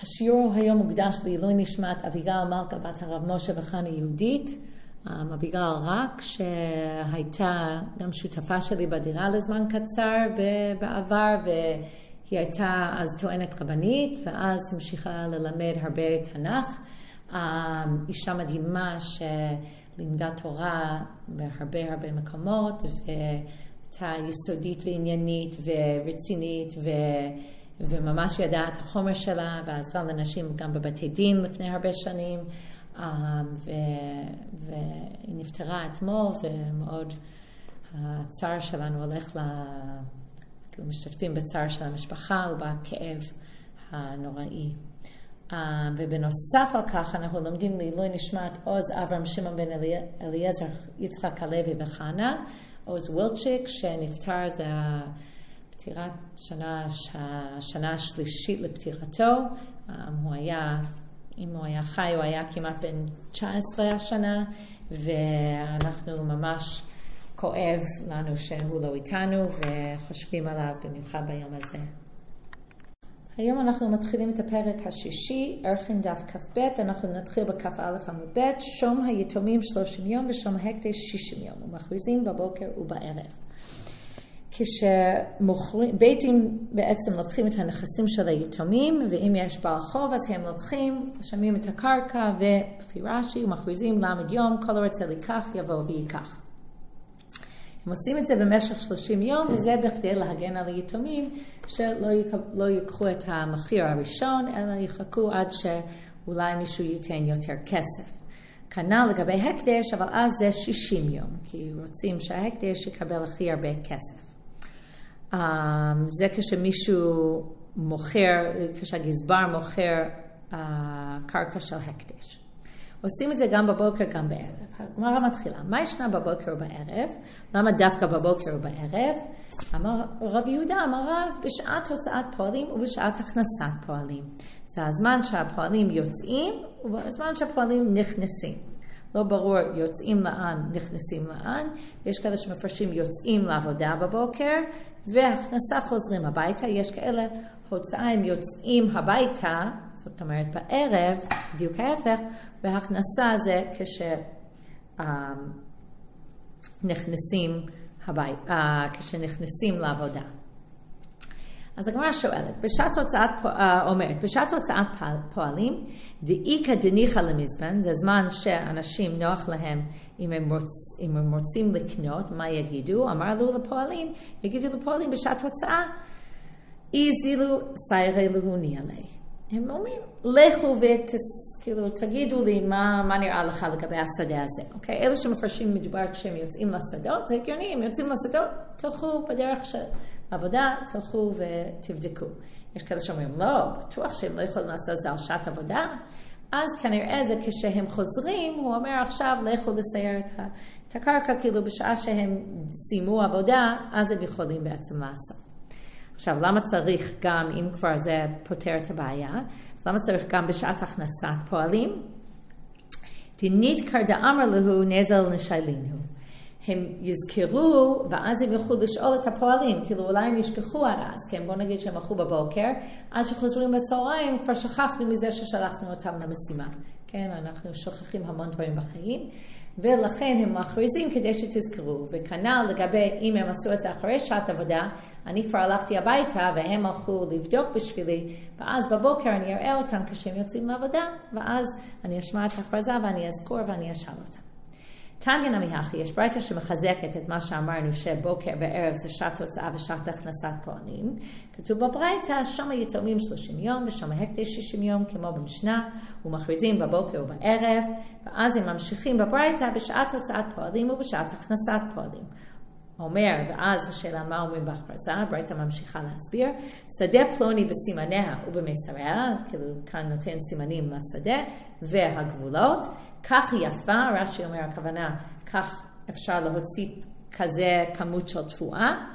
השיעור היום מוקדש לעילוי נשמת אביגל מלכה בת הרב משה וחני יהודית. אביגל רק שהייתה גם שותפה שלי בדירה לזמן קצר בעבר, והיא הייתה אז טוענת רבנית, ואז המשיכה ללמד הרבה תנ"ך. אישה מדהימה שלימדה תורה בהרבה מקומות, והייתה יסודית ועניינית ורצינית וממש ידעה את החומר שלה, ועזרה לנשים גם בבתי דין לפני הרבה שנים, והיא נפטרה אתמול, ומאוד הצער שלנו הולך משתתפים בצער של המשפחה ובכאב הנוראי. ובנוסף על כך אנחנו לומדים לעילוי נשמת עוז אברהם שמעון בן אליעזר יצחק הלוי וחנה, עוז וילצ'יק שנפטר, זה פטירת שנה השלישית לפטירתו. אם הוא היה חי, הוא היה כמעט בן 19 השנה, ואנחנו ממש כואב לנו שהוא לא איתנו, וחושבים עליו במיוחד ביום הזה. היום אנחנו מתחילים את הפרק השישי, ערכין דף כ"ב, אנחנו נתחיל בכ"א עמוד ב', שום היתומים 30 יום ושום ההקדש 60 יום, ומכריזים בבוקר ובערב. כשבייטים בעצם לוקחים את הנכסים של היתומים, ואם יש בעל חוב אז הם לוקחים, שמים את הקרקע ולפי רש"י ומכריזים למד יום, כל הרוצה לקח יבוא ויקח. הם עושים את זה במשך 30 יום, וזה בכדי להגן על היתומים שלא ייקחו את המחיר הראשון, אלא יחכו עד שאולי מישהו ייתן יותר כסף. כנ"ל לגבי הקדש, אבל אז זה 60 יום, כי רוצים שההקדש יקבל הכי הרבה כסף. זה כשמישהו מוכר, כשהגזבר מוכר קרקע של הקדש. עושים את זה גם בבוקר, גם בערב. הגמרא מתחילה, מה ישנה בבוקר ובערב? למה דווקא בבוקר ובערב? אמר רב יהודה, אמר רב, בשעת הוצאת פועלים ובשעת הכנסת פועלים. זה הזמן שהפועלים יוצאים ובזמן שהפועלים נכנסים. לא ברור יוצאים לאן, נכנסים לאן. יש כאלה שמפרשים יוצאים לעבודה בבוקר, והכנסה חוזרים הביתה. יש כאלה הוצאה הם יוצאים הביתה, זאת אומרת בערב, בדיוק ההפך, והכנסה זה כשנכנסים לעבודה. אז הגמרא שואלת, בשעת הוצאת פועלים, דאיקה דניחא למזבן, זה זמן שאנשים נוח להם אם הם רוצים לקנות, מה יגידו? אמרו לפועלים, יגידו לפועלים בשעת הוצאה, איזילו סיירי להוני עלי. הם אומרים, לכו ותגידו לי מה נראה לך לגבי השדה הזה. אוקיי? אלה שמפרשים מדובר כשהם יוצאים לשדות, זה הגיוני, הם יוצאים לשדות, תלכו בדרך של עבודה, תלכו ותבדקו. יש כאלה שאומרים, לא, בטוח שהם לא יכולים לעשות זה על שעת עבודה, אז כנראה זה כשהם חוזרים, הוא אומר עכשיו לכו לסייר את הקרקע, כאילו בשעה שהם סיימו עבודה, אז הם יכולים בעצם לעשות. עכשיו, למה צריך גם, אם כבר זה פותר את הבעיה, אז למה צריך גם בשעת הכנסת פועלים? דנית קרדה אמר לו נזל נשאלינו. הם יזכרו, ואז הם יוכלו לשאול את הפועלים, כאילו אולי הם ישכחו עד אז, כן, בוא נגיד שהם הלכו בבוקר, אז שחוזרים בצהריים, כבר שכחנו מזה ששלחנו אותם למשימה. כן, אנחנו שוכחים המון דברים בחיים, ולכן הם מכריזים כדי שתזכרו. וכנ"ל לגבי אם הם עשו את זה אחרי שעת עבודה, אני כבר הלכתי הביתה והם הלכו לבדוק בשבילי, ואז בבוקר אני אראה אותם כשהם יוצאים לעבודה, ואז אני אשמע את ההכרזה ואני אזכור ואני אשאל אותם. תניא נמי הכי, יש ברייתא שמחזקת את מה שאמרנו שבוקר וערב זה שעת הוצאה ושעת הכנסת פועלים. כתוב בברייתא, שם היתומים 30 יום ושם ההקדש 60 יום כמו במשנה, ומכריזים בבוקר ובערב, ואז הם ממשיכים בברייתא בשעת הוצאת פועלים ובשעת הכנסת פועלים. אומר, ואז השאלה מה אומרים בהכרזה, ברייתא ממשיכה להסביר, שדה פלוני בסימניה ובמסריה, כאילו כאן נותן סימנים לשדה, והגבולות, כך יפה, רש"י אומר הכוונה, כך אפשר להוציא כזה כמות של תפועה,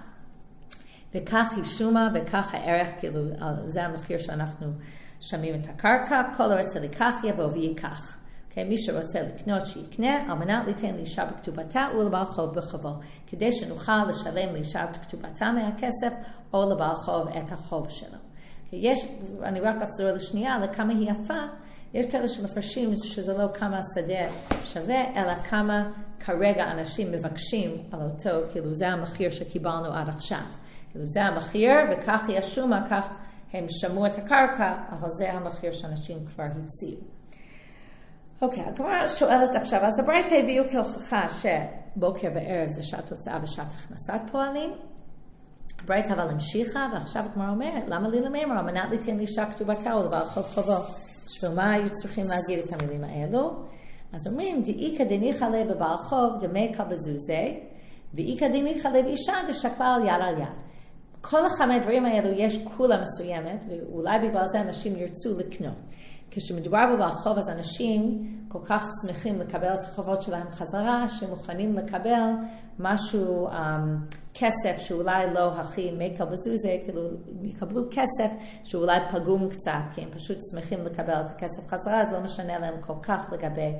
וכך היא שומה, וכך הערך, כאילו זה המחיר שאנחנו שמים את הקרקע, כל הרוצה לקח יבוא ויקח. Okay, מי שרוצה לקנות שיקנה, על מנת ליתן לאישה בכתובתה ולבעל חוב בחובו, כדי שנוכל לשלם לאישה את כתובתה מהכסף, או לבעל חוב את החוב שלו. Okay, אני רק אחזור לשנייה, לכמה היא יפה, יש כאלה שמפרשים שזה לא כמה השדה שווה, אלא כמה כרגע אנשים מבקשים על אותו, כאילו זה המחיר שקיבלנו עד עכשיו. כאילו זה המחיר, וכך ישומה, כך הם שמעו את הקרקע, אבל זה המחיר שאנשים כבר הציעו. אוקיי, הגמרא שואלת עכשיו, אז הברייתא הביאו כהוכחה שבוקר וערב זה שעת הוצאה ושעת הכנסת פועלים. הברייתא אבל המשיכה, ועכשיו הגמרא אומרת, למה לי למאמר, על מנת ליתן לאישה כתובתה או לבעל חוב חובו? בשביל מה היו צריכים להגיד את המילים האלו? אז אומרים, דאיכא דניחא ליה בבעל חוב דמקה בזוזי, ואיכא דניחא ליה באישה דשקלה על יד על יד. כל אחד מהדברים האלו יש כולה מסוימת, ואולי בגלל זה אנשים ירצו לקנות. כשמדובר בבעל חוב, אז אנשים כל כך שמחים לקבל את החובות שלהם חזרה, שמוכנים לקבל משהו, כסף שאולי לא הכי מקל בזוזה, כאילו יקבלו כסף שאולי פגום קצת, כי הם פשוט שמחים לקבל את הכסף חזרה, אז לא משנה להם כל כך לגבי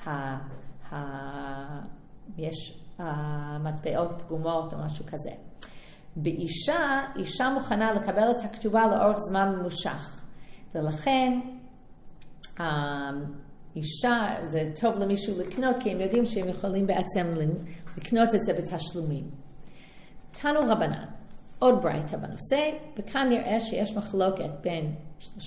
יש מטבעות פגומות או משהו כזה. באישה, אישה מוכנה לקבל את הכתובה לאורך זמן ממושך, ולכן אישה, זה טוב למישהו לקנות, כי הם יודעים שהם יכולים בעצם לקנות את זה בתשלומים. תנו רבנן, עוד ברייתא בנושא, וכאן נראה שיש מחלוקת בין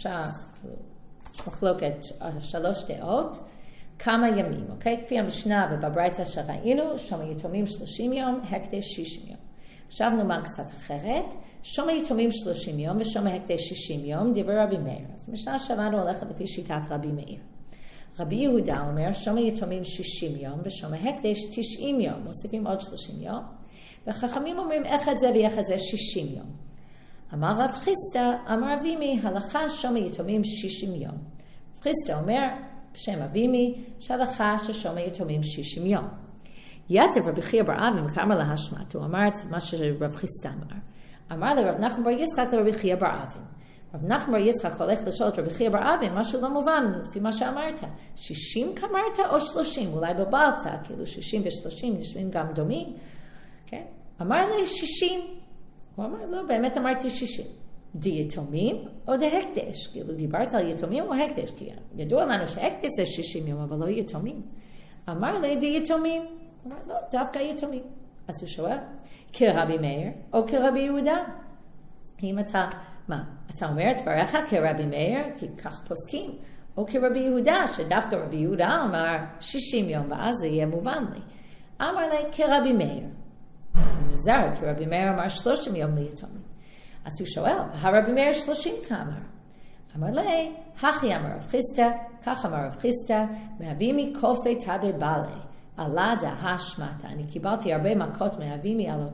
שלוש דעות, כמה ימים, אוקיי? כפי המשנה ובברייתא שראינו, שום היתומים 30 יום, הקדש 60 יום. עכשיו נאמר קצת אחרת, שום היתומים 30 יום ושום הקדש 60 יום, דברי רבי מאיר. אז המשנה שלנו הולכת לפי שיטת רבי מאיר. רבי יהודה אומר, שום היתומים 60 יום ושום הקדש 90 יום, מוסיפים עוד 30 יום, וחכמים אומרים איך את זה ואיך את זה 60 יום. אמר רב חיסדא, אמר אבימי, הלכה שום היתומים 60 יום. רב חיסדא אומר, בשם אבימי, שהלכה ששום היתומים 60 יום. יתר רבי חייא בר אבי כאמר להשמט, הוא אמר את מה שרב חיסדא אמר. אמר לרב נחמן בר יצחק לרבי חייא בר אבי. רב נחמן בר יצחק הולך לשאול את רבי חייא בר אבי, משהו לא מובן לפי מה שאמרת. 60 כמרת או 30? אולי בבלת, כאילו 60 ו-30 נשמעים גם דומים. כן? אמר לי 60. הוא אמר, לא, באמת אמרתי 60. די יתומים או די הקדש? כאילו דיברת על יתומים או הקדש? כי ידוע לנו שהקדש זה 60 יום, אבל לא יתומים. אמר לי די יתומים. הוא אמר, לא, דווקא יתומים. אז הוא שואל, כרבי מאיר או כרבי יהודה? אם אתה, מה? אתה אומר את דבריך כרבי מאיר, כי כך פוסקים, או כרבי יהודה, שדווקא רבי יהודה אמר 60 יום, ואז זה יהיה מובן לי. אמר לי כרבי מאיר. זה מוזר, כי רבי מאיר אמר 30 יום ליתומים. אז הוא שואל, הרבי מאיר 30 כאמר. אמר לי, הכי אמר רב חיסדא, כך אמר רב חיסדא, מאבימי קופי תבי בעלי. עלה דהשמטה. אני קיבלתי הרבה מכות מאבימי על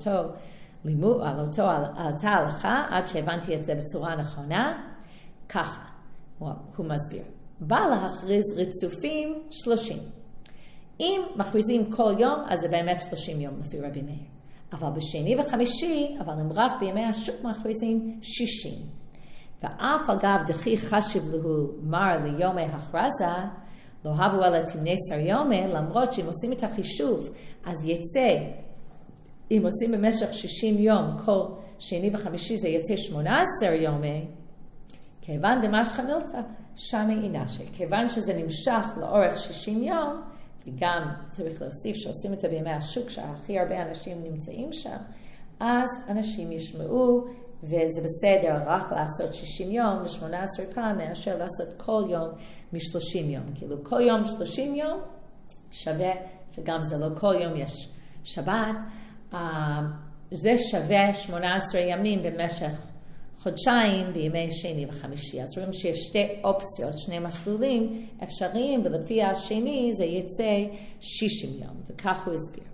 אותה הלכה, עד שהבנתי את זה בצורה נכונה. ככה, הוא מסביר. בא להכריז רצופים 30. אם מכריזים כל יום, אז זה באמת 30 יום לפי רבי מאיר. אבל בשני וחמישי, אבל הם רק בימי השוק מכריזים 60. ואף אגב דכי חשיב לו מר ליומי הכרזה, לא הבו על התמנסר יומי, למרות שאם עושים את החישוב, אז יצא, אם עושים במשך 60 יום, כל שני וחמישי זה יצא 18 יומי, כיוון דמשך מילתא, שמי אינשי. כיוון שזה נמשך לאורך 60 יום, וגם צריך להוסיף שעושים את זה בימי השוק, שהכי הרבה אנשים נמצאים שם, אז אנשים ישמעו, וזה בסדר רק לעשות 60 יום ו18 פעם, מאשר לעשות כל יום מ-30 יום. כאילו כל יום 30 יום שווה, שגם זה לא כל יום יש שבת, זה שווה 18 ימים במשך חודשיים בימי שני וחמישי. אז רואים שיש שתי אופציות, שני מסלולים אפשריים, ולפי השני זה יצא 60 יום, וכך הוא הסביר.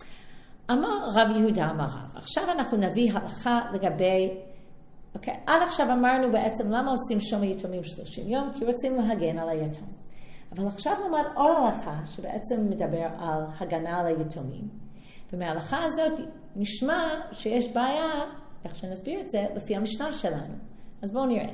אמר רב יהודה אמר רב. עכשיו אנחנו נביא הלכה לגבי, אוקיי, עד עכשיו אמרנו בעצם למה עושים שום היתומים 30 יום, כי רוצים להגן על היתום. אבל עכשיו נאמר עוד הלכה שבעצם מדבר על הגנה על היתומים. ומההלכה הזאת נשמע שיש בעיה, איך שנסביר את זה, לפי המשנה שלנו. אז בואו נראה.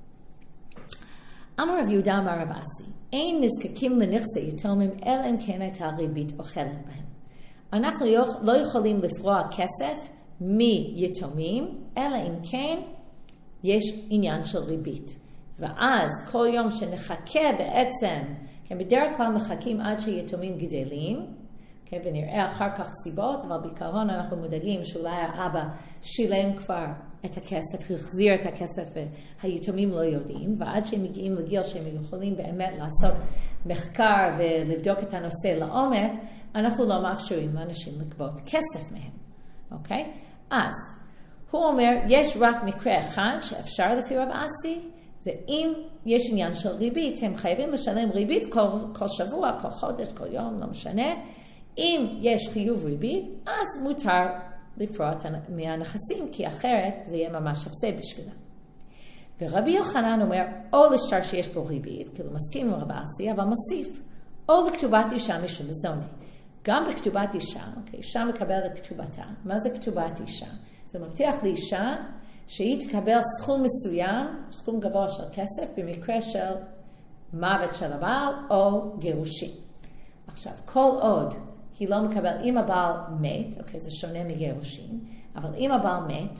אמר רב יהודה אמר רב אסי, אין נזקקים לנכסי יתומים, אלא אם כן הייתה ריבית אוכלת בהם. אנחנו לא יכולים לפרוע כסף מיתומים, אלא אם כן יש עניין של ריבית. ואז כל יום שנחכה בעצם, כן, בדרך כלל מחכים עד שיתומים גדלים, כן, ונראה אחר כך סיבות, אבל בעיקרון אנחנו מודאגים שאולי האבא שילם כבר את הכסף, החזיר את הכסף, והיתומים לא יודעים, ועד שהם מגיעים לגיל שהם יכולים באמת לעשות מחקר ולבדוק את הנושא לעומק, אנחנו לא מאפשרים לאנשים לגבות כסף מהם, אוקיי? אז הוא אומר, יש רק מקרה אחד שאפשר לפי רב אסי, זה אם יש עניין של ריבית, הם חייבים לשלם ריבית כל שבוע, כל חודש, כל יום, לא משנה. אם יש חיוב ריבית, אז מותר לפרוע מהנכסים, כי אחרת זה יהיה ממש הפסד בשבילה. ורבי יוחנן אומר, או לשטר שיש בו ריבית, כאילו מסכים עם רב אסי, אבל מוסיף, או לכתובת אישה משום מזוני. גם בכתובת אישה, אישה מקבלת כתובתה. מה זה כתובת אישה? זה מבטיח לאישה שהיא תקבל סכום מסוים, סכום גבוה של כסף, במקרה של מוות של הבעל או גירושים. עכשיו, כל עוד היא לא מקבל, אם הבעל מת, אוקיי, זה שונה מגירושים, אבל אם הבעל מת,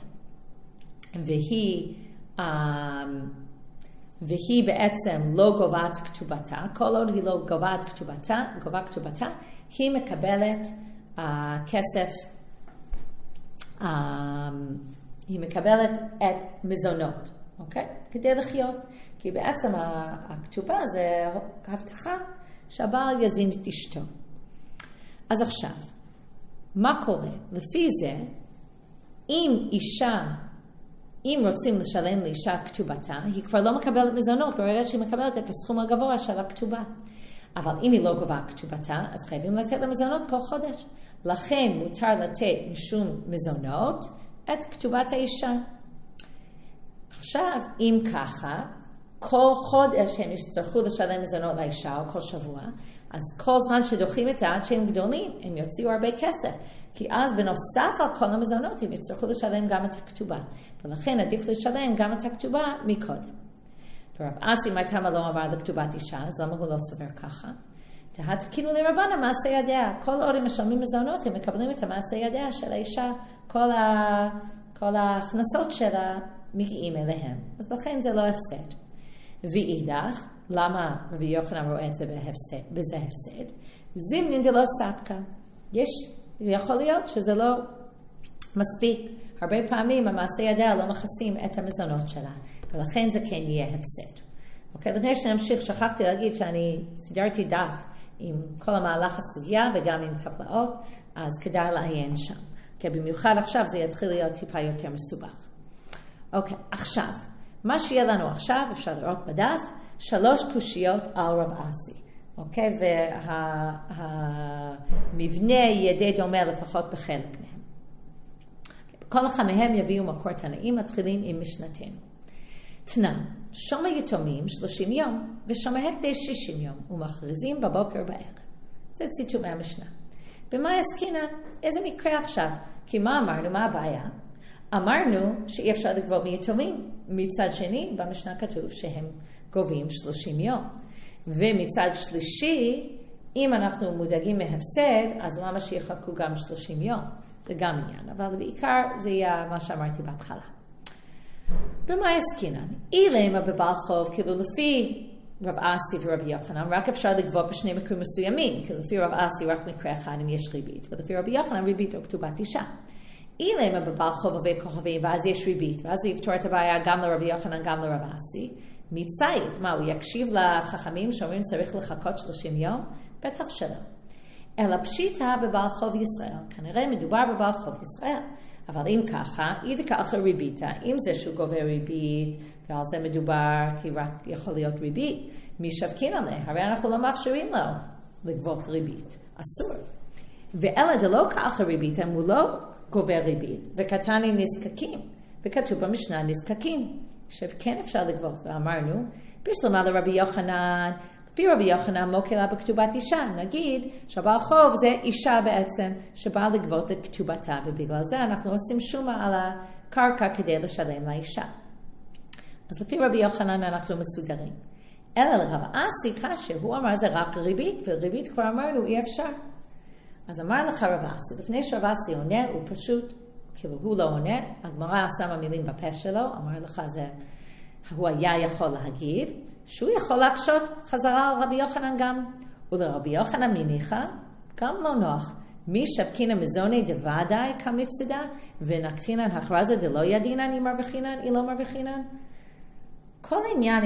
והיא בעצם לא גובת כתובתה, כל עוד היא לא גובה כתובתה, היא מקבלת כסף, היא מקבלת את מזונות, אוקיי? כדי לחיות. כי בעצם הכתובה זה הבטחה שהבעל יזין את אשתו. אז עכשיו, מה קורה? לפי זה, אם רוצים לשלם לאישה כתובתה, היא כבר לא מקבלת מזונות, ברגע שהיא מקבלת את הסכום הגבוה של הכתובה. אבל אם היא לא גובה כתובתה, אז חייבים לתת למזונות כל חודש. לכן מותר לתת משום מזונות את כתובת האישה. עכשיו, אם ככה, כל חודש הם יצטרכו לשלם מזונות לאישה או כל שבוע, אז כל זמן שדוחים את זה עד שהם גדולים, הם יוציאו הרבה כסף. כי אז בנוסף על כל המזונות, הם יצטרכו לשלם גם את הכתובה. ולכן עדיף לשלם גם את הכתובה מקודם. ורב אסי מייתמה לא אמר לכתובת אישה, אז למה הוא לא סובר ככה? תהתקינו לרבנן מעשה ידיה. כל עוד הם משלמים מזונות, הם מקבלים את המעשה ידיה של האישה, כל ההכנסות שלה מגיעים אליהם. אז לכן זה לא הפסד. ואידך, למה רבי יוחנן רואה את זה בזה הפסד? זימנין דלא ספקה. יכול להיות שזה לא מספיק. הרבה פעמים המעשה ידיה לא מכסים את המזונות שלה, ולכן זה כן יהיה הפסד. אוקיי, לפני שנמשיך, שכחתי להגיד שאני סידרתי דף עם כל המהלך הסוגיה וגם עם טבלאות, אז כדאי לעיין שם. כי במיוחד עכשיו זה יתחיל להיות טיפה יותר מסובך. אוקיי, עכשיו, מה שיהיה לנו עכשיו, אפשר לראות בדף, 3 קושיות על רב אסי. אוקיי, והמבנה ידי דומה לפחות בחלק מהם. כל אחד מהם יביאו מקור תנאים, מתחילים עם משנתנו. תנן, שומע יתומים 30 יום, ושומע הקדש 60 יום, ומכריזים בבוקר בערב. זה ציטוט מהמשנה. במה עסקינן? איזה מקרה עכשיו? כי מה אמרנו? מה הבעיה? אמרנו שאי אפשר לגבות מיתומים. מצד שני, במשנה כתוב שהם גובים 30 יום. ומצד שלישי, אם אנחנו מודאגים מהפסד, אז למה שיחכו גם 30 יום? זה גם עניין, אבל בעיקר זה יהיה מה שאמרתי בהתחלה. במה עסקינן? אילמה בבעל חוב, כאילו לפי רב אסי ורבי יוחנן, רק אפשר לגבות בשני מקרים מסוימים, כי לפי רב אסי רק מקרה אחד אם יש ריבית, ולפי רבי יוחנן ריבית או כתובת אישה. אילמה בבעל חוב וכוכבים, ואז יש ריבית, ואז זה יפתור את הבעיה גם לרבי יוחנן, גם לרב אסי. מצית, מה, הוא יקשיב לחכמים שאומרים צריך לחכות 30 יום? בטח שלא. אלא פשיטה בבעל חוב ישראל. כנראה מדובר בבעל חוב ישראל. אבל אם ככה, ידקה אחר ריביתה, אם זה שהוא גובה ריבית, ועל זה מדובר כי רק יכול להיות ריבית, מי שבקין עליה? הרי אנחנו לא מאפשרים לו לגבות ריבית. אסור. ואלה דלא כאחר ריבית, הם לא גובה ריבית, וכתני נזקקים. וכתוב במשנה נזקקים. שכן אפשר לגבות, ואמרנו, בשלמה לרבי יוחנן, לפי רבי יוחנן מוקלה בכתובת אישה, נגיד שבעל חוב זה אישה בעצם שבאה לגבות את כתובתה, ובגלל זה אנחנו עושים שומה על הקרקע כדי לשלם לאישה. אז לפי רבי יוחנן אנחנו מסוגרים. אלא לרב אסי קשה, הוא אמר זה רק ריבית, וריבית כבר אמרנו אי אפשר. אז אמר לך רב אסי, לפני שרב אסי עונה, הוא פשוט כאילו הוא לא עונה, הגמרא שמה מילים בפה שלו, אמר לך הוא היה יכול להגיד, שהוא יכול להקשות חזרה על רבי יוחנן גם, ולרבי יוחנן מניחה, גם לא נוח. מי שבקינא מזוני דוודאי כמפסידה, ונקטינן הכרזה דלא ידינן אם מרוויחינן, היא לא מרוויחינן. כל העניין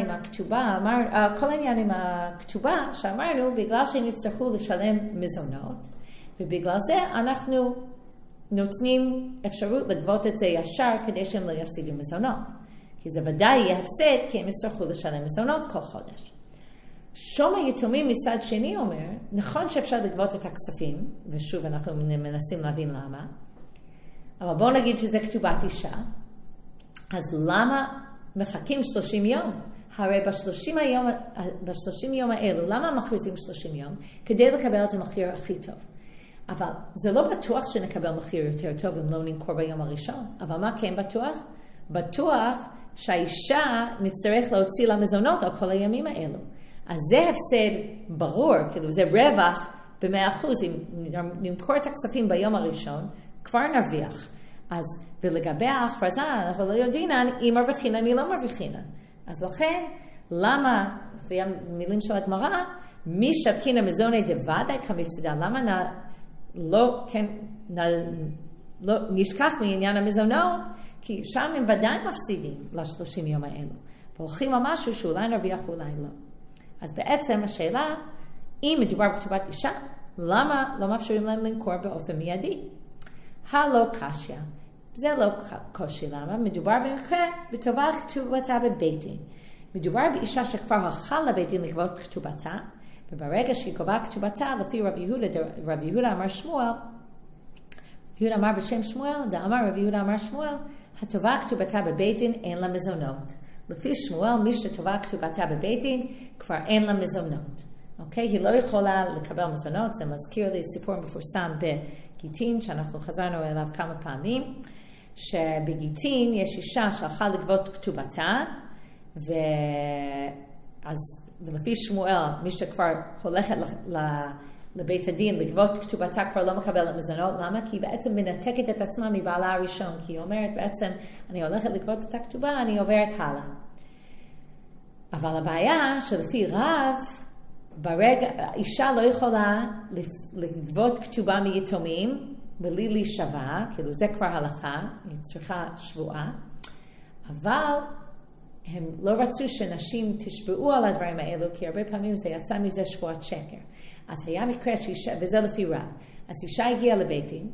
עם הכתובה שאמרנו, בגלל שהם יצטרכו לשלם מזונות, ובגלל זה אנחנו נותנים אפשרות לגבות את זה ישר כדי שהם לא יפסידו מזונות. כי זה ודאי יהיה הפסד, כי הם יצטרכו לשלם מזונות כל חודש. שום היתומים מצד שני אומר, נכון שאפשר לגבות את הכספים, ושוב אנחנו מנסים להבין למה, אבל בואו נגיד שזה כתובת אישה, אז למה מחכים 30 יום? הרי ב-30 יום האלו, למה מכריזים 30 יום? כדי לקבל את המחיר הכי טוב. אבל זה לא בטוח שנקבל מחיר יותר טוב אם לא נמכור ביום הראשון. אבל מה כן בטוח? בטוח שהאישה נצטרך להוציא לה מזונות על כל הימים האלו. אז זה הפסד ברור, כאילו זה רווח ב100%. אם נמכור את הכספים ביום הראשון, כבר נרוויח. אז ולגבי ההכרזה, אנחנו לא יודעים אם מרוויחינן, היא לא מרוויחינן. אז לכן, למה, לפי המילים של הגמרא, מי שבקינא מזוני דוודאי כמפסידה, למה לא נשכח מעניין המזונות, כי שם הם ודאי מפסידים ל-30 יום האלו. והולכים על משהו שאולי נרוויח ואולי לא. אז בעצם השאלה, אם מדובר בכתובת אישה, למה לא מאפשרים להם למכור באופן מיידי? הלא קשיא. זה לא קושי, למה? מדובר במקרה בטובה כתובתה בבית דין. מדובר באישה שכבר הלכה לבית דין לגבות כתובתה, וברגע שהיא גובה כתובתה, לפי רבי יהודה אמר שמואל, רבי יהודה אמר בשם שמואל, רבי יהודה אמר שמואל, הטובה כתובתה בבית דין אין לה מזונות. לפי שמואל, מי שטובה כתובתה בבית דין, כבר אין לה מזונות. אוקיי? היא לא יכולה לקבל מזונות, זה מזכיר לי סיפור מפורסם בגיטין, שאנחנו חזרנו אליו כמה פעמים, שבגיטין יש אישה שהלכה לגבות כתובתה, ולפי שמואל, מי שכבר הולכת לבית הדין לגבות כתובתה כבר לא מקבלת מזונות. למה? כי היא בעצם מנתקת את עצמה מבעלה הראשון, כי היא אומרת בעצם, אני הולכת לגבות את הכתובה, אני עוברת הלאה. אבל הבעיה שלפי רב, אישה לא יכולה לגבות כתובה מיתומים בלי להישבע, כאילו זה כבר הלכה, היא צריכה שבועה, אבל הם לא רצו שנשים תשבעו על הדברים האלו, כי הרבה פעמים זה יצא מזה שבועת שקר. אז היה מקרה שאישה, וזה לפי רב, אז אישה הגיעה לבית דין,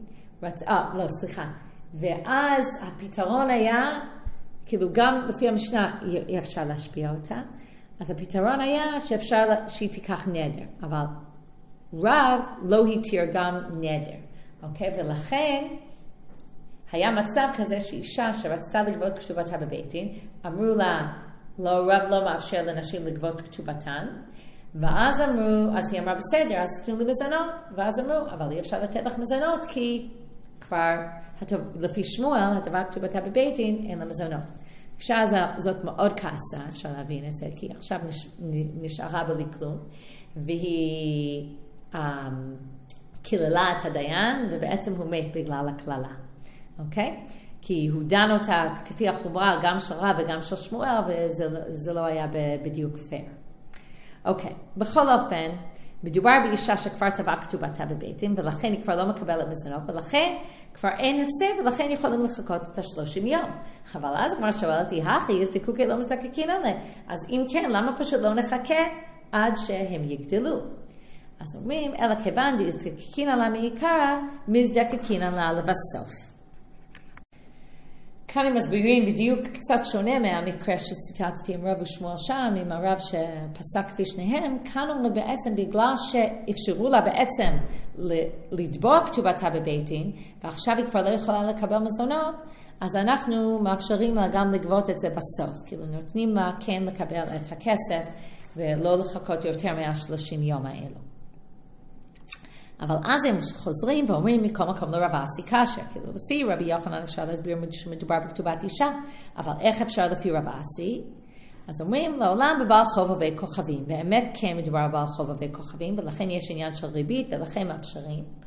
ואז הפתרון היה, כאילו גם לפי המשנה אי אפשר להשפיע אותה, אז הפתרון היה שאפשר שהיא תיקח נדר, אבל רב לא התיר גם נדר, אוקיי? ולכן היה מצב כזה שאישה שרצתה לגבות כתובתה בבית דין, אמרו לה, לא, רב לא מאפשר לנשים לגבות כתובתן, ואז אמרו, אז היא אמרה בסדר, אז תנו לי מזונות, ואז אמרו, אבל אי אפשר לתת לך מזונות, כי כבר, לפי שמואל, הטובה כתובתה בבית דין, אין לה מזונות. האישה הזאת מאוד כעסה, אפשר להבין את זה, כי עכשיו נשארה בלי כלום, והיא קיללה את הדיין, ובעצם הוא מת בגלל הכללה. אוקיי? כי הוא דן אותה כפי החומרה, גם של רב וגם של שמואל, וזה לא היה בדיוק פייר. אוקיי, בכל אופן, מדובר באישה שכבר טבעה כתובתה בבית דין, ולכן היא כבר לא מקבלת מזונות, ולכן כבר אין הפסד, ולכן יכולים לחכות את 30 יום. אבל אז כבר שואלתי, הכי, אז תקוקי לא מזדקקין עליה. אז אם כן, למה פשוט לא נחכה עד שהם יגדלו? אז אומרים, אלא כיוון דזדקקין עליה מעיקרה, מזדקקין עליה לבסוף. כאן הם מסבירים בדיוק קצת שונה מהמקרה שציטטתי עם רב ושמואל שם, עם הרב שפסק כפי שניהם. כאן אומרים בעצם בגלל שאפשרו לה בעצם לתבוע כתובתה בבית דין, ועכשיו היא כבר לא יכולה לקבל מזונות, אז אנחנו מאפשרים לה גם לגבות את זה בסוף. כאילו נותנים לה כן לקבל את הכסף, ולא לחכות יותר מה-30 יום האלו. אבל אז הם חוזרים ואומרים מכל מקום לרב אסי קשה, כאילו לפי רבי יוחנן אפשר להסביר שמדובר בכתובת אישה, אבל איך אפשר לפי רב אסי? אז אומרים לעולם בבעל חובבי כוכבים, באמת כן מדובר בבעל חובבי כוכבים, ולכן יש עניין של ריבית, ולכן מאפשרים.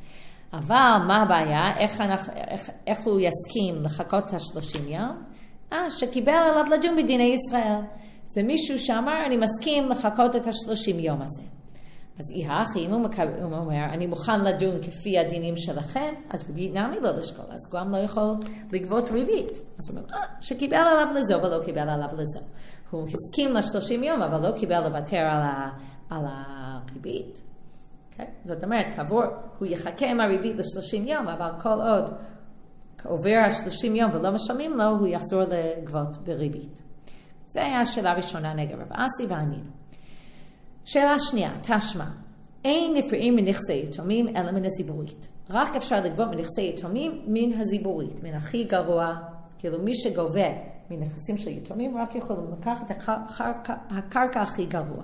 אבל מה הבעיה? איך הוא יסכים לחכות את 30 יום? שקיבל עליו לדון בדיני ישראל. זה מישהו שאמר, אני מסכים לחכות את 30 יום הזה. אז אם הוא אומר, אני מוכן לדון כפי הדינים שלכם, אז ריבית נמי לא לשקול, אז גם לא יכול לגבות ריבית. אז הוא אומר, שקיבל עליו לזו ולא קיבל עליו לזו. הוא הסכים ל-30 יום, אבל לא קיבל לוותר על הריבית. Okay? זאת אומרת, כעבור, הוא יחכה עם הריבית ל-30 יום, אבל כל עוד עובר ה-30 יום ולא משלמים לו, הוא יחזור לגבות בריבית. זה היה השאלה הראשונה נגד רב אסי וענינו. שאלה שנייה, תשמע, אין נפרעים מנכסי יתומים אלא מן הזיבורית. רק אפשר לגבות מנכסי יתומים מן הזיבורית, מן הכי גרוע, כאילו מי שגובה מנכסים של יתומים רק יכולים לקחת את הקרקע הכי גרוע.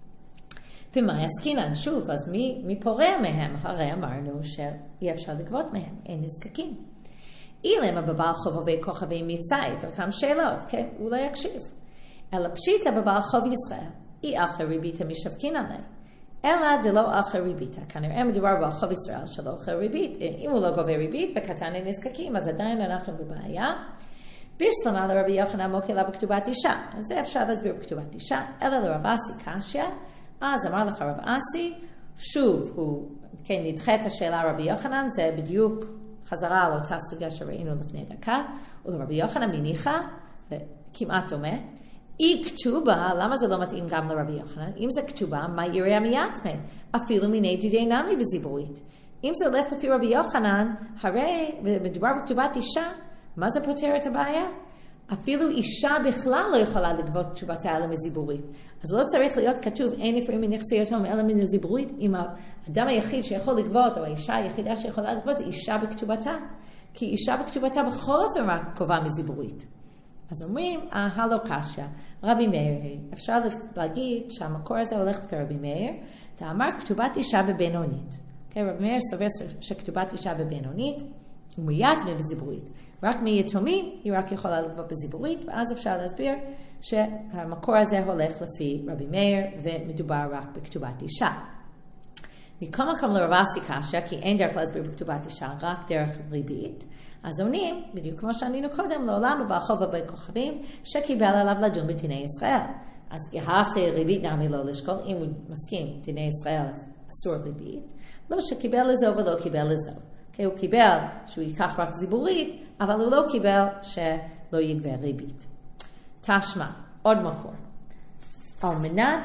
ומה יסקינן? שוב, אז מי פורע מהם? הרי אמרנו שאי אפשר לגבות מהם, אין נזקקים. אילם בבעל חוב וכוכבים מצא את אותם שאלות, כן? הוא לא יקשיב. אלא פשיטה בבעל חוב ישראל. אי אחר ריביתה משבקין עלי. אלא דלא אחר ריביתה. כנראה מדובר בעל חוב ישראל שלא אחר ריבית. אם הוא לא גובה ריבית, בקטן אין נזקקים, אז עדיין אנחנו בבעיה. בשלמה לרבי יוחנן מוקילה בכתובת אישה. אז זה אפשר להסביר בכתובת אישה. אלא לרב אסי קשיא. אז אמר לך רב אסי, שוב, הוא כן נדחה את השאלה רבי יוחנן, זה בדיוק חזרה על אותה סוגיה שראינו לפני דקה, ולרבי יוחנן מניחה, זה כמעט דומה, אי כתובה, למה זה לא מתאים גם לרבי יוחנן? אם זה כתובה, מה יראה מיתמה? אפילו מיני דידי נמי בזיבורית. אם זה הולך לפי רבי יוחנן, הרי מדובר בכתובת אישה, מה זה פותר את הבעיה? אפילו אישה בכלל לא יכולה לגבות כתובתה אלא מזיבורית. אז לא צריך להיות כתוב, אין נפרעים מנכסי יתום אלא מן הזיבורית, אם האדם היחיד שיכול לגבות, או האישה היחידה שיכולה לגבות, זה אישה בכתובתה. כי אישה בכתובתה בכל אופן רק קובעה מזיבורית. אז אומרים, הלא קשיא, רבי מאיר, אפשר להגיד שהמקור הזה הולך כרבי מאיר, אתה אמר כתובת אישה בבינונית. רבי מאיר סובר שכתובת אישה בבינונית, ומיד בזיבורית. רק מיתומים היא רק יכולה לגבות בזיבורית, ואז אפשר להסביר שהמקור הזה הולך לפי רבי מאיר, ומדובר רק בכתובת אישה. מכל מקום לרב אסי קשיא, כי אין דרך להסביר בכתובת אישה, רק דרך ריבית, אז עונים, בדיוק כמו שענינו קודם, לעולם בבעל חוב וכוכבים, שקיבל עליו לדון בדיני ישראל. אז יחי ריבית נמי לא לשקול, אם הוא מסכים, דיני ישראל אסור ריבית, לא שקיבל לזו ולא קיבל לזו. כי הוא קיבל שהוא ייקח רק זיבורית, אבל הוא לא קיבל שלא יגבה ריבית. תשמע, עוד מקור. על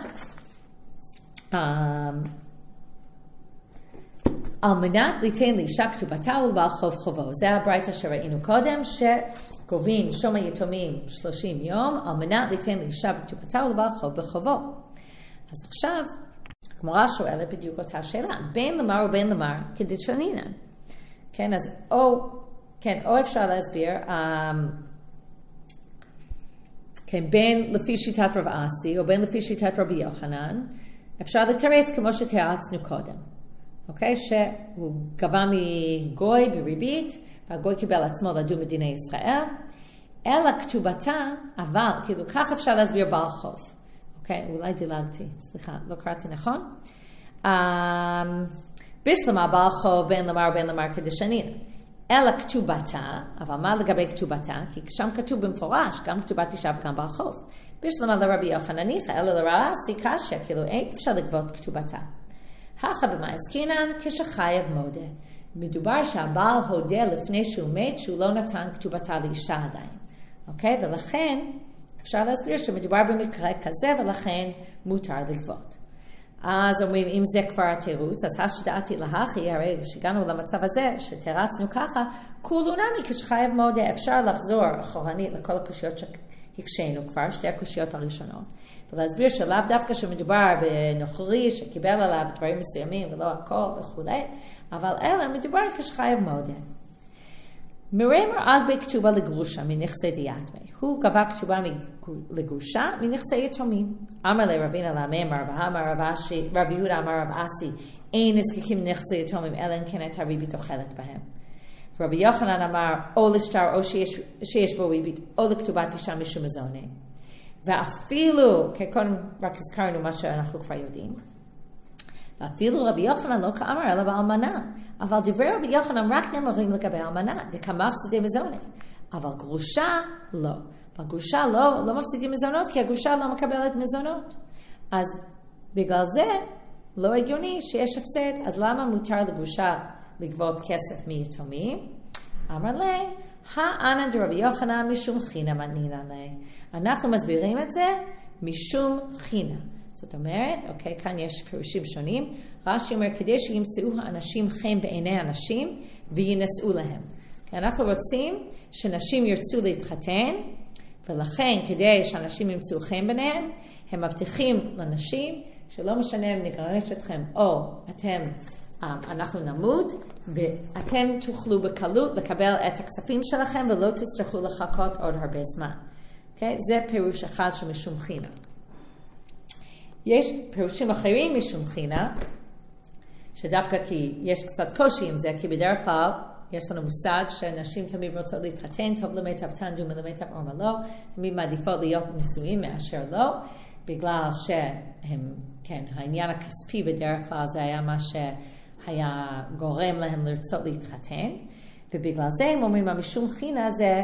מנת ליתן לאישה כתובתה ולבעל חוב חובו. זה הברייתא שראינו קודם, שגובים שום היתומים 30 יום, על מנת ליתן לאישה בכתובתה ולבעל חוב בחובו. אז עכשיו, הגמרא שואלת בדיוק אותה שאלה, בין למר ובין למר כדשנינן. כן, אז או אפשר להסביר, כן, בין לפי שיטת רב אסי, או בין לפי שיטת רבי יוחנן, אפשר לתרץ כמו שתרצנו קודם. אוקיי? שהוא גבה מגוי בריבית, והגוי קיבל עצמו לדון בדיני ישראל, אלא כתובתה, אבל, כאילו, כך אפשר להסביר בעל חוב. אוקיי? אולי דילגתי, סליחה, לא קראתי נכון. בשלמה בעל חוב בין למר ובין למר כדשנינן. אלא כתובתה, אבל מה לגבי כתובתה? כי שם כתוב במפורש, גם כתובת אישה וגם בעל חוב. בשלמה לרבי יוחנן ניחא, אלא לרב אסי קשיא, כאילו אין אפשר לגבות כתובתה. הכא במה עסקינן כשחייב מודה. מדובר שהבעל הודה לפני שהוא מת, שהוא לא נתן כתובתה לאישה עדיין. אוקיי? ולכן אפשר להסביר שמדובר במקרה כזה, ולכן מותר לגבות. אז אומרים, אם זה כבר התירוץ, אז השדעתי להכי, הרי שהגענו למצב הזה, שתרצנו ככה, כולו נמי כשחייב מודה, אפשר לחזור אחורנית לכל הקושיות שהקשינו כבר, שתי הקושיות הראשונות, ולהסביר שלאו דווקא שמדובר בנוכרי שקיבל עליו דברים מסוימים ולא הכל וכו', אבל אלא מדובר כשחייב מודה. מרמר אגבי כתובה לגרושה מנכסי דיאטמי. הוא קבע כתובה לגרושה מנכסי יתומים. אמר לרבינה לאמר ואמר רב יהודה אמר רב אסי, אין נזקקים מנכסי יתומים אלא אם כן את הריבית אוכלת בהם. רבי יוחנן אמר או לשטר או שיש בו ריבית או לכתובת אישה משום מזונה. ואפילו, כי קודם רק הזכרנו מה שאנחנו כבר יודעים, ואפילו רבי יוחנן לא כאמר אלא באלמנה. אבל דברי רבי יוחנן רק נאמרים לגבי אלמנה, דקמפסידי מזוני. אבל גרושה לא. בגרושה לא מפסידים מזונות, כי הגרושה לא מקבלת מזונות. אז בגלל זה לא הגיוני שיש הפסד. אז למה מותר לגרושה לגבות כסף מיתומים? אמר לי, האנא דרבי יוחנן משום חינה מתנינא לי. אנחנו מסבירים את זה משום חינה. זאת אומרת, אוקיי, כאן יש פירושים שונים. רש"י אומר, כדי שימצאו האנשים חן בעיני אנשים וינשאו להם. כי אנחנו רוצים שנשים ירצו להתחתן, ולכן כדי שאנשים ימצאו חן ביניהם, הם מבטיחים לנשים שלא משנה אם נגרש אתכם או אנחנו נמות, ואתם תוכלו בקלות לקבל את הכספים שלכם ולא תצטרכו לחכות עוד הרבה זמן. Okay? זה פירוש אחד שמשום חינה. יש פירושים אחרים משום חינה, שדווקא כי יש קצת קושי עם זה, כי בדרך כלל יש לנו מושג שנשים תמיד רוצות להתחתן, טוב למיטב תנדו מלמיטב עורמה לא, תמיד מעדיפות להיות נשואים מאשר לא, בגלל שהם, כן, העניין הכספי בדרך כלל זה היה מה שהיה גורם להם לרצות להתחתן, ובגלל זה הם אומרים, המשום חינה זה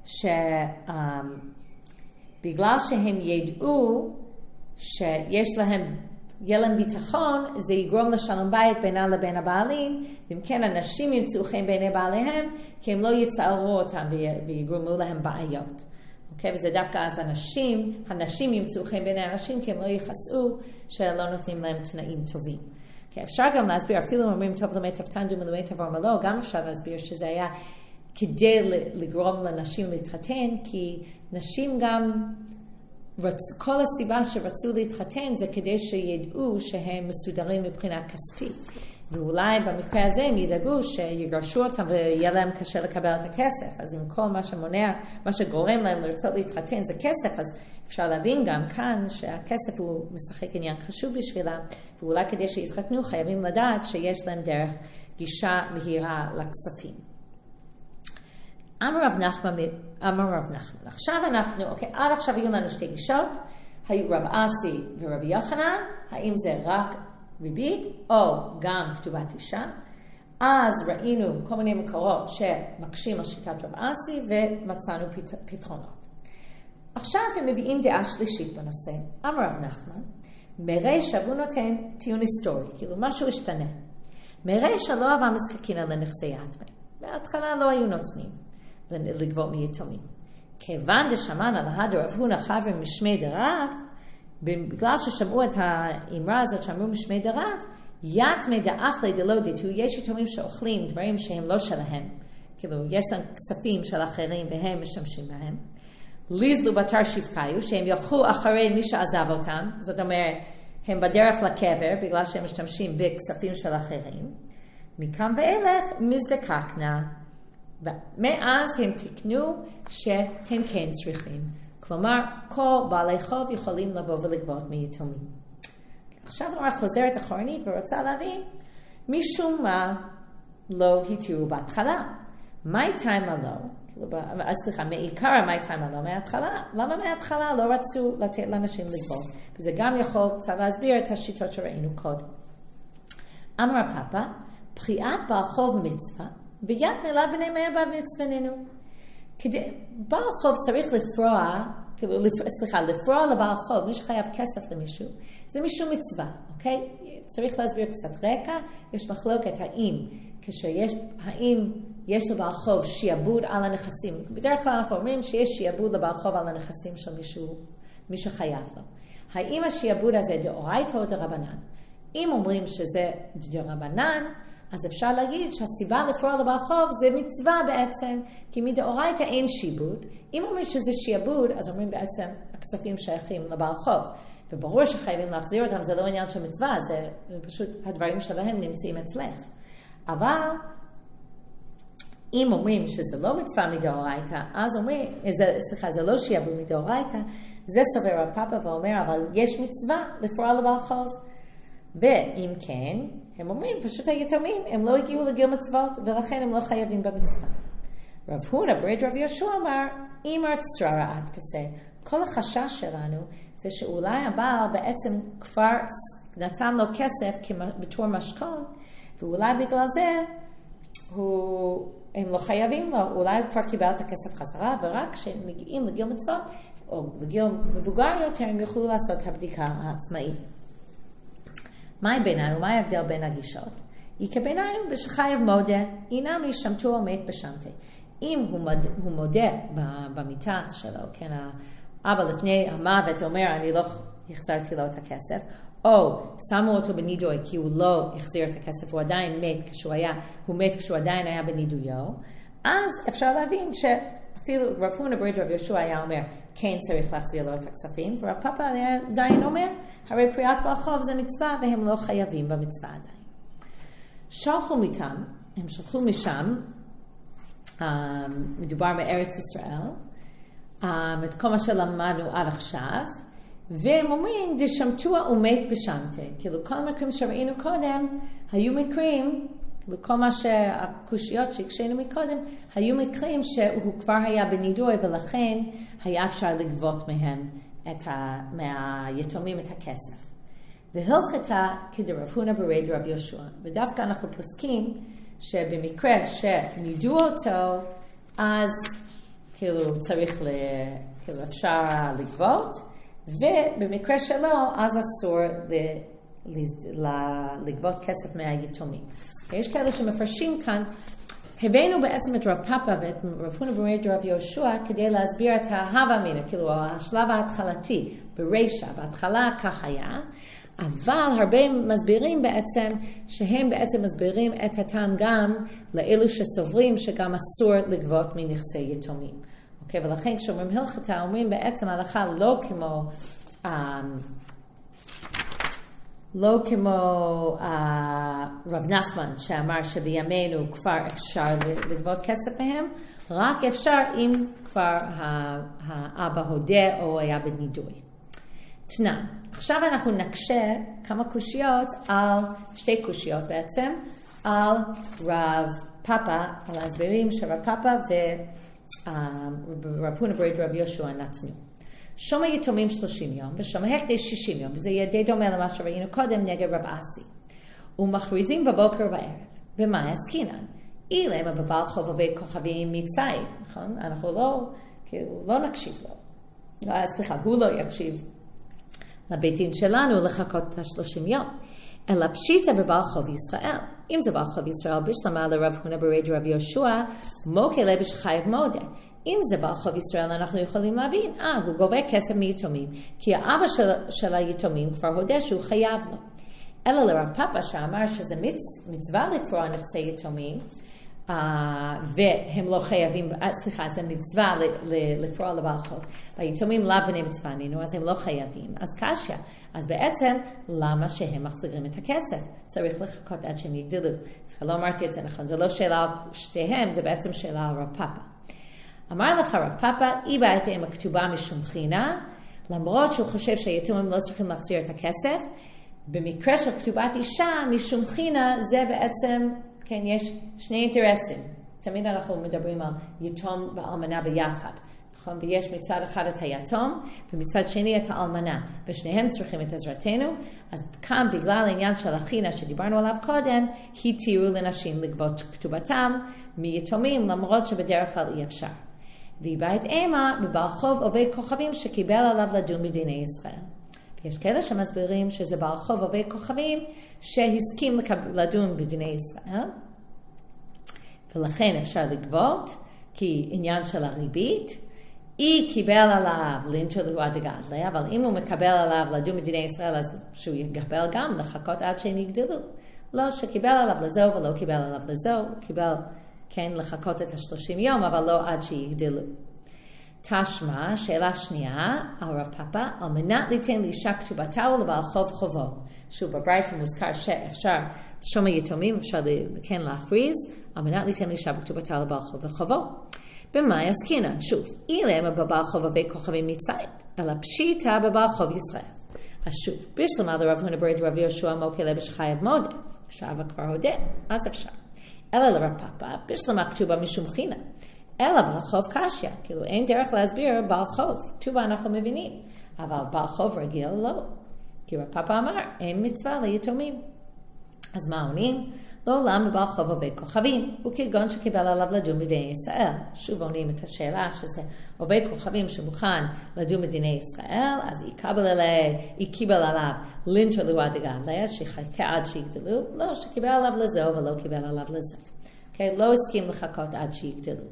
בגלל שהם ידעו שיש להם, יהיה להם ביטחון, זה יגרום לשלום בית בינה לבין הבעלים, ואם כן הנשים ימצאו חן בעיני בעליהם, כי הם לא יצערו אותם ויגרמו להם בעיות. אוקיי? וזה דווקא אז הנשים ימצאו חן בעיני האנשים, כי הם לא יחסו שלא נותנים להם תנאים טובים. Okay, אפשר גם להסביר, אפילו אומרים טוב למיטב תנדו מלמיטב עורמה לא, גם אפשר להסביר שזה היה כדי לגרום לנשים להתחתן, כי נשים גם, כל הסיבה שרצו להתחתן זה כדי שידעו שהם מסודרים מבחינה כספית. ואולי במקרה הזה הם ידאגו שיגרשו אותם ויהיה להם קשה לקבל את הכסף. אז עם כל מה שמונע, מה שגורם להם לרצות להתחתן זה כסף, אז אפשר להבין גם כאן שהכסף הוא משחק עניין חשוב בשבילם, ואולי כדי שיתחתנו חייבים לדעת שיש להם דרך גישה מהירה לכספים. אמר רב נחמן. עכשיו אנחנו, אוקיי, עד עכשיו היו לנו שתי גישות, היו רב אסי ורבי יוחנן, האם זה רק ריבית או גם כתובת אישה? אז ראינו כל מיני מקורות שמקשים על שיטת רב אסי ומצאנו פתרונות. עכשיו הם מביאים דעה שלישית בנושא. אמר רב נחמן, מריש הוא נותן טיעון היסטורי, כאילו משהו השתנה. מריש לא אהבה מסכקינה לנכסי יתמי. בהתחלה לא היו נותנים לגבות מיתומים. כיוון דשמען על ההדר רב הונא חבר משמי דרב, בגלל ששמעו את האמרה הזאת שאמרו משמי דרב, יתמי דאכלי דלא דיתו, יש יתומים שאוכלים דברים שהם לא שלהם, כאילו יש להם כספים של אחרים והם משתמשים בהם, ליזלו בתר שבקיו, שהם ילכו אחרי מי שעזב אותם, זאת אומרת, הם בדרך לקבר בגלל שהם משתמשים בכספים של אחרים, מכאן ואילך מזדקקנה, ומאז הם תקנו שהם כן צריכים. כלומר, כל בעלי חוב יכולים לבוא ולגבות מיתומים. עכשיו אני חוזרת אחורנית ורוצה להבין, משום מה לא התירו בהתחלה. מה הייתה מה לא? סליחה, מעיקר מה הייתה מה לא מההתחלה? למה מההתחלה לא רצו לתת לאנשים לגבות? וזה גם יכול קצת להסביר את השיטות שראינו קודם. אמר פאפה, בחיית בעל חוב מצווה, ויד מילה בני מאה במצווננו. בעל חוב צריך לפרוע, לפרוע לבעל חוב, מי שחייב כסף למישהו, זה משום מצווה, אוקיי? צריך להסביר קצת רקע, יש מחלוקת האם יש לבעל חוב שיעבוד על הנכסים. בדרך כלל אנחנו אומרים שיש שיעבוד לבעל חוב על הנכסים של מי שחייב לו. האם השיעבוד הזה דאורייתא או דרבנן? אם אומרים שזה דרבנן, אז אפשר להגיד שהסיבה לפרוע לבעל חוב זה מצווה בעצם, כי מדאורייתא אין שיעבוד. אם אומרים שזה שיעבוד, אז אומרים בעצם הכספים שייכים לבעל חוב. וברור שחייבים להחזיר אותם, זה לא עניין של מצווה, זה פשוט הדברים שלהם נמצאים אצלך. אבל אם אומרים שזה לא מצווה מדאורייתא, אז אומרים, זה לא שיעבוד מדאורייתא, זה סובר רב פאפה ואומר, אבל יש מצווה לפרוע לבעל חוב. ואם כן, הם אומרים, פשוט היתומים, הם לא הגיעו לגיל מצוות, ולכן הם לא חייבים במצווה. רב הונא ברד רב יהושע אמר, אם ארצרה עד פסה, כל החשש שלנו זה שאולי הבעל בעצם כבר נתן לו כסף בתור משכון, ואולי בגלל זה הם לא חייבים לו, אולי הוא כבר קיבל את הכסף חזרה, ורק כשהם מגיעים לגיל מצוות, או בגיל מבוגר יותר, הם יוכלו לעשות את הבדיקה העצמאית. מהי ביניים ומה ההבדל בין הגישות? כביניים ושחייב מודה, אינם ישמטו או מת בשמטה. אם הוא מודה במיטה שלו, כן, האבא לפני המוות אומר, אני לא החזרתי לו את הכסף, או שמו אותו בנידוי כי הוא לא החזיר את הכסף, הוא עדיין מת כשהוא עדיין היה בנידויו, אז אפשר להבין שאפילו רב הונא ברד רב יהושע היה אומר, כן צריך להחזיר לו את הכספים, ורב פאפא עדיין אומר, הרי פריאת בעל חוב זה מצווה והם לא חייבים במצווה עדיין. הם שלחו משם, מדובר בארץ ישראל, את כל מה שלמדנו עד עכשיו, והם אומרים, דשמטוע ומת בשמטה. כאילו כל המקרים שראינו קודם, היו מקרים, וכל מה שהקושיות שהקשינו מקודם, היו מקרים שהוא כבר היה בנידוי, ולכן היה אפשר לגבות מהם מהיתומים את הכסף. והלכתה כדרב הונא ברד רב יהושע. ודווקא אנחנו פוסקים שבמקרה שנידו אותו, אז כאילו צריך, כאילו אפשר לגבות, ובמקרה שלו, אז אסור לגבות כסף מהיתומים. יש כאלה שמפרשים כאן, הבאנו בעצם את רב פאפא ואת רב הונא ברד רב יהושע כדי להסביר את ההווה אמינא, כאילו השלב ההתחלתי, ברישא, בהתחלה כך היה, אבל הרבה מסבירים בעצם, שהם בעצם מסבירים את הטעם גם לאלו שסוברים שגם אסור לגבות מנכסי יתומים. אוקיי, ולכן כשאומרים הלכתה, אומרים בעצם ההלכה לא כמו רב נחמן שאמר שבימינו כבר אפשר לגבות כסף מהם, רק אפשר אם כבר האבא הודה או היה בנידוי. תנא, עכשיו אנחנו נקשה כמה קושיות על, שתי קושיות בעצם, על רב פאפא, על ההסברים של רב פאפא ורב הונא ברד רב יהושע נתנו. שומע יתומים 30 יום, ושומע הכדי 60 יום, וזה יהיה די דומה למה שראינו קודם נגד רב אסי. ומכריזים בבוקר ובערב. במה עסקינן? אילם בבעל חוב עובד כוכבים מצאי, נכון? אנחנו לא נקשיב לו. סליחה, הוא לא יקשיב לבית דין שלנו לחכות את 30 יום. אלא פשיטה בבעל חוב ישראל. אם זה בעל חוב ישראל, בשלמה לרב הונא ברד רב יהושע, מוקה לבש חייב מודה. אם זה בעל חוב ישראל, אנחנו יכולים להבין, הוא גובה כסף מיתומים, כי האבא של היתומים כבר הודה שהוא חייב לו. אלא לרב פאפא שאמר שזה מצווה לפרוע נכסי יתומים, והם לא חייבים, זה מצווה לפרוע לבעל חוב. והיתומים לא בני מצווה נינו, אז הם לא חייבים. אז קשיא, אז בעצם למה שהם מחזירים את הכסף? צריך לחכות עד שהם יגדלו. לא אמרתי את זה נכון, זה לא שאלה על שתיהם, זה בעצם שאלה על רב פאפא. אמר לך רב פאפא, איבדתם הכתובה משום חינה, למרות שהוא חושב שהיתומים לא צריכים להחזיר את הכסף, במקרה של כתובת אישה, משום חינה, זה בעצם, כן, יש שני אינטרסים. תמיד אנחנו מדברים על יתום ואלמנה ביחד. נכון? ויש מצד אחד את היתום, ומצד שני את האלמנה. ושניהם צריכים את עזרתנו. אז כאן, בגלל העניין של החינה שדיברנו עליו קודם, התירו לנשים לגבות כתובתם מיתומים, למרות שבדרך כלל אי אפשר. והיא בית אימה בבעל חוב עובד כוכבים שקיבל עליו לדון בדיני ישראל. יש כאלה שמסבירים שזה בעל חוב עובד כוכבים שהסכים לדון בדיני ישראל, ולכן אפשר לגבות, כי עניין של הריבית, היא קיבל עליו לינטלו עד הגדלה, אבל אם הוא מקבל עליו לדון בדיני ישראל, אז שהוא יקבל גם לחכות עד שהם יגדלו. לא שקיבל עליו לזו ולא קיבל עליו לזו, קיבל כן לחכות את 30 יום, אבל לא עד שיגדלו. תשמע, שאלה שנייה, על רב פאפא, על מנת ליתן לאישה כתובתה ולבעל חוב חובו. שוב, בברייתא מוזכר שאפשר, שומע יתומים, אפשר כן להכריז, על מנת ליתן לאישה בכתובתה ולבעל חוב וחובו. במה עסקינן? שוב, אילם בבעל חוב עובד כוכבים מצאית, אלא פשיטה בבעל חוב ישראל. אז שוב, בשלמה לרב הונא ברד רב יהושע מוקה לבש חייב מודה, שהאבא כבר הודה, אז אפשר. אלא לרב פאפא, בשלמה כתובה משום חינה. אלא בעל חוב קשיא, כאילו אין דרך להסביר בעל חוב, כתובה אנחנו מבינים, אבל בעל חוב רגיל לא. כי רב פאפא אמר, אין מצווה ליתומים. אז מה עונים? לעולם בבעל חוב עובד כוכבים, וכגון שקיבל עליו לדון בדיני ישראל. שוב עונים את השאלה שזה עובד כוכבים שמוכן לדון בדיני ישראל, אז יקבל עליו לינטר לועה דגדליה, שיחכה עד שיגדלו, לא שקיבל עליו לזה ולא קיבל עליו לזה. Okay, לא הסכים לחכות עד שיגדלו.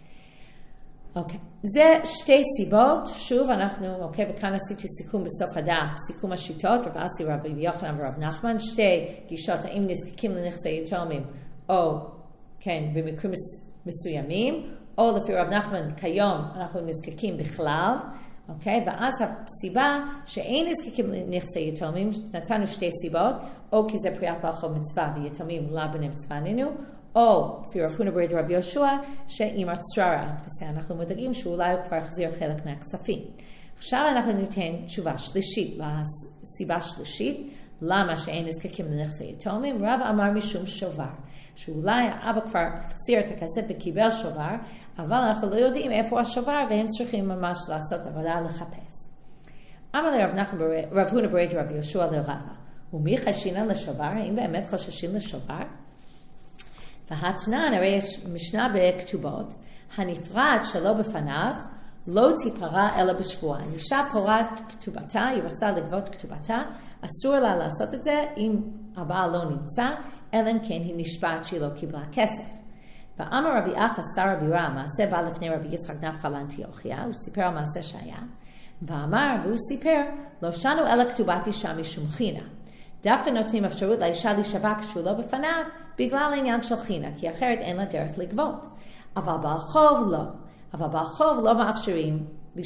אוקיי, זה שתי סיבות, שוב אנחנו, וכאן עשיתי סיכום בסוף הדף, סיכום השיטות, רב אסי, רבי יוחנן ורב נחמן, שתי גישות, האם נזקקים לנכסי יתומים, או, כן, במקרים מסוימים, או לפי רב נחמן, כיום אנחנו נזקקים בכלל, אוקיי, ואז הסיבה שאין נזקקים לנכסי יתומים, נתנו שתי סיבות, או כי זה פריאת בעל חוב מצווה, ויתומים לא בני מצווה עלינו, או לפי רב הונא ברי דרבי יהושע, שאם שררה, בסדר, אנחנו מדגים שאולי הוא כבר החזיר חלק מהכספים. עכשיו אנחנו ניתן תשובה שלישית, לסיבה שלישית, למה שאין נזקקים לנכסי יתומים. רב אמר משום שובר, שאולי האבא כבר החזיר את הכסף וקיבל שובר, אבל אנחנו לא יודעים איפה השובר, והם צריכים ממש לעשות עבודה לחפש. אמר לרב הונא ברי דרבי יהושע לרבא, ומי חשינן לשובר? האם באמת חוששים לשובר? והתנן, הרי יש משנה בכתובות, הנפרד שלא בפניו לא תיפרע אלא בשבועה. אישה פורעת כתובתה, היא רוצה לגבות כתובתה, אסור לה לעשות את זה אם הבעל לא נמצא, אלא אם כן היא נשבעת שהיא לא קיבלה כסף. ואמר רבי אחא שר הבירה, מעשה בא לפני רבי יצחק נפחא לאנטיוכיה, הוא סיפר על מעשה שהיה, ואמר, והוא סיפר, לא שנו אלא כתובת אישה משום חינה. דווקא נותנים אפשרות לאישה להישבע כשהוא לא בפניו, בגלל העניין של חינה, כי אחרת אין לה דרך לגבות. אבל בעל חוב לא. אבל בעל חוב לא מאפשרים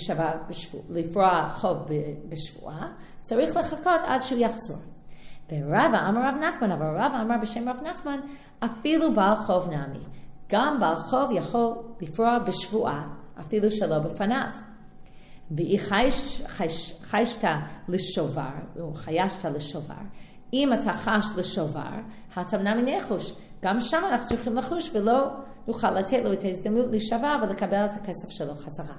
לפרוע חוב בשבועה, צריך לחכות עד שהוא יחזור. ורבא אמר רב נחמן, אבל רבא אמר בשם רב נחמן, אפילו בעל חוב נמי. גם בעל חוב יכול לפרוע בשבועה, אפילו שלא בפניו. ואי חיישת לשובר, או חיישת לשובר, אם אתה חש לשובר, אתה מנמי נחוש. גם שם אנחנו צריכים לחוש ולא נוכל לתת לו את ההזדמנות להישבע ולקבל את הכסף שלו חזרה.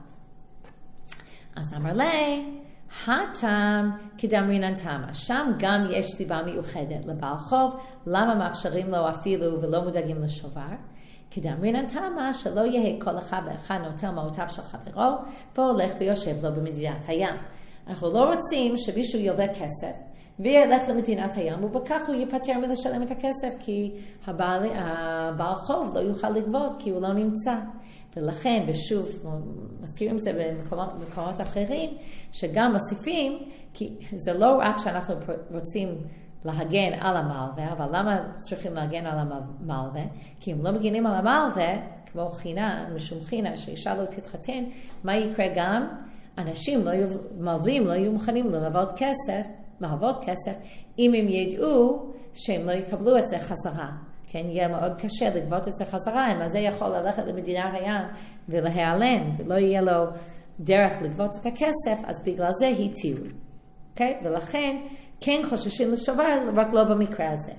אז אמר לי, הטעם כדאמרינן תמה. שם גם יש סיבה מיוחדת לבעל חוב, למה מאפשרים לו אפילו ולא מודאגים לשובר. כדאמרינן תמה שלא יהיה כל אחד ואחד נוטל מעותיו של חברו, והולך ויושב לו במדינת הים. אנחנו לא רוצים שמישהו ילווה כסף, וילך למדינת הים, ובכך הוא ייפטר מלשלם את הכסף, כי הבעל חוב לא יוכל לגבות, כי הוא לא נמצא. ולכן, ושוב, מזכירים את זה במקומות אחרים, שגם מוסיפים, כי זה לא רק שאנחנו רוצים להגן על המלווה, אבל למה צריכים להגן על המלווה? כי אם לא מגינים על המלווה, כמו חינה, משום חינה, שאישה לא תתחתן, מה יקרה גם? אנשים מלווים לא יהיו מוכנים להעבוד כסף, אם הם ידעו שהם לא יקבלו את זה חזרה. כן, יהיה מאוד קשה לגבות את זה חזרה, אם זה יכול ללכת למדינת הים ולהיעלם, ולא יהיה לו דרך לגבות את הכסף, אז בגלל זה התירו. אוקיי? ולכן, כן חוששים לשובר, רק לא במקרה הזה.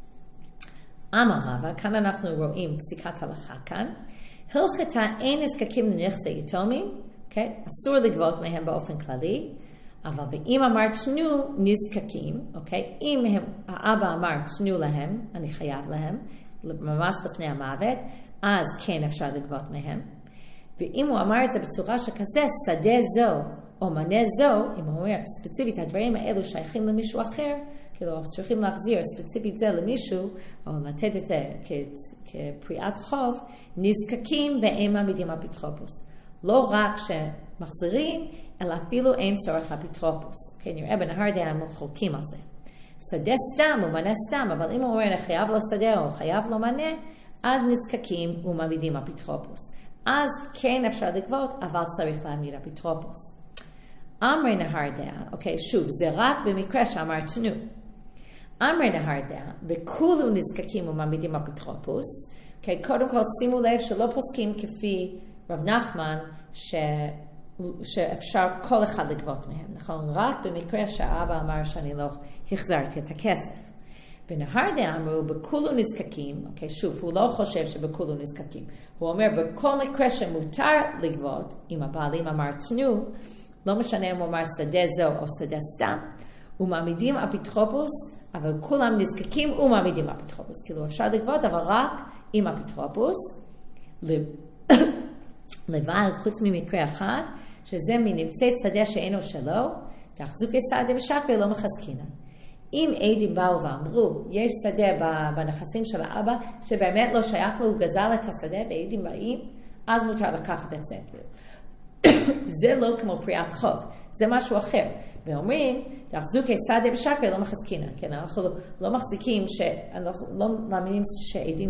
אמר רבא, כאן אנחנו רואים פסיקת הלכה כאן, הלכתה אין נזקקים לנכסי יתומים, אוקיי? אסור לגבות מהם באופן כללי, אבל ואם אמר תנו נזקקים, אוקיי? אם האבא אמר תנו להם, אני חייב להם, ממש לפני המוות, אז כן אפשר לגבות מהם. ואם הוא אמר את זה בצורה שכזה, שדה זו או מנה זו, אם הוא אומר ספציפית, הדברים האלו שייכים למישהו אחר, כאילו צריכים להחזיר ספציפית זה למישהו, או לתת את זה כפריעת חוב, נזקקים והם מעמידים אפוטרופוס. לא רק שמחזירים, אלא אפילו אין צורך אפוטרופוס. כן, נראה בנהר דעה הם חולקים על זה. שדה סתם או מנה סתם, אבל אם הוא אומר אני חייב לו שדה או חייב לו מנה, אז נזקקים ומעמידים אפוטרופוס. אז כן אפשר לגבות, אבל צריך להעמיד אפוטרופוס. אמרי נהר דעה, אוקיי, שוב, זה רק במקרה שאמר תנו. אמרי נהר דעה, וכולו נזקקים ומעמידים אפוטרופוס, אוקיי, קודם כל שימו לב שלא פוסקים כפי רב נחמן, שאפשר כל אחד לגבות מהם, נכון? רק במקרה שהאבא אמר שאני לא החזרתי את הכסף. בנהר דעה אמרו, בכולו נזקקים, אוקיי, שוב, הוא לא חושב שבכולו נזקקים. הוא אומר, בכל מקרה שמותר לגבות, אם הבעלים אמר תנו, לא משנה אם הוא אמר שדה זו או שדה סתם, ומעמידים אפוטרופוס, אבל כולם נזקקים ומעמידים אפוטרופוס. כאילו אפשר לגבות, אבל רק עם אפוטרופוס. לבד, חוץ ממקרה אחד, שזה מנמצאת שדה שאינו שלו, תחזוקי שדה בשקר לא מחזקינן. אם עדים באו ואמרו, יש שדה בנכסים של האבא, שבאמת לא שייך לו, הוא גזל את השדה, ועדים באים, אז מותר לקחת את זה. זה לא כמו פריעת חוב, זה משהו אחר. ואומרים, תחזוקי שדה בשקר לא מחזקינן. כן, אנחנו לא מחזיקים, אנחנו לא מאמינים שעדים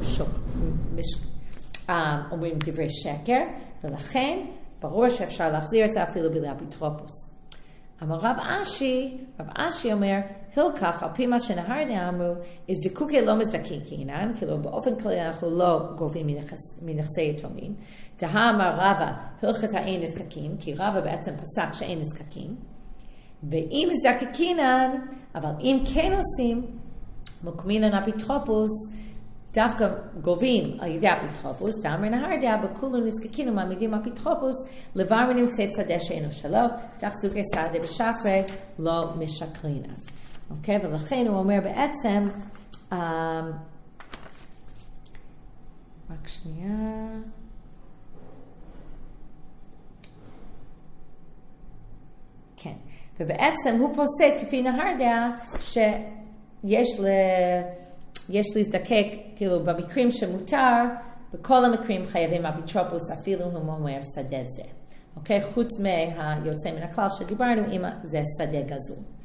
אומרים דברי שקר, ולכן ברור שאפשר להחזיר את זה אפילו בלי אפוטרופוס. אמר רב אשי אומר, הלקח על פי מה שנהריה אמרו, הזדקוקי לא מזדקקינן, כאילו באופן כללי אנחנו לא גובים מנכסי יתומים. אמר רבא, הלכתה אין נזקקים, כי רבא בעצם פסק שאין נזקקים. ואם מזדקקינן, אבל אם כן עושים, מוקמינן אפוטרופוס, דווקא גובים על ידי אפוטרופוס, תאמר נהריה, בכולו נזקקים ומעמידים אפוטרופוס, לבר ונמצאת שדה שאינו שלו, תחזוקי שדה בשקר לא משקרינן. אוקיי? ולכן הוא אומר בעצם, רק שנייה. כן. ובעצם הוא פוסק כפי נהריה, שיש להזדקק, כאילו במקרים שמותר, בכל המקרים חייבים אפוטרופוס, אפילו הוא אומר שדה זה. אוקיי? חוץ מהיוצא מן הכלל שדיברנו, אם זה שדה גזול.